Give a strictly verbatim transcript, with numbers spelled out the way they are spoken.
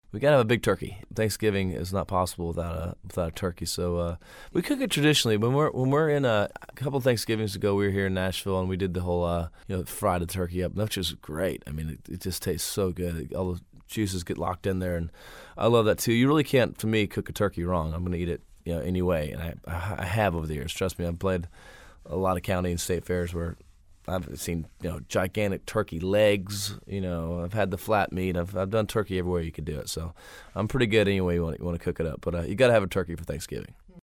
We gotta have a big turkey. Thanksgiving is not possible without a without a turkey. So uh, we cook it traditionally. When we're when we're in a, a couple of Thanksgivings ago, we were here in Nashville and we did the whole uh, you know fry the turkey up, which was great. I mean, it, it just tastes so good. All the juices get locked in there, and I love that too. You really can't, for me, cook a turkey wrong. I'm gonna eat it you know anyway, and I I have over the years. Trust me, I've played a lot of county and state fairs where I've seen you know gigantic turkey legs. You know, I've had the flat meat. I've I've done turkey everywhere you could do it. So I'm pretty good anyway. You want you want to cook it up, but uh, you got to have a turkey for Thanksgiving.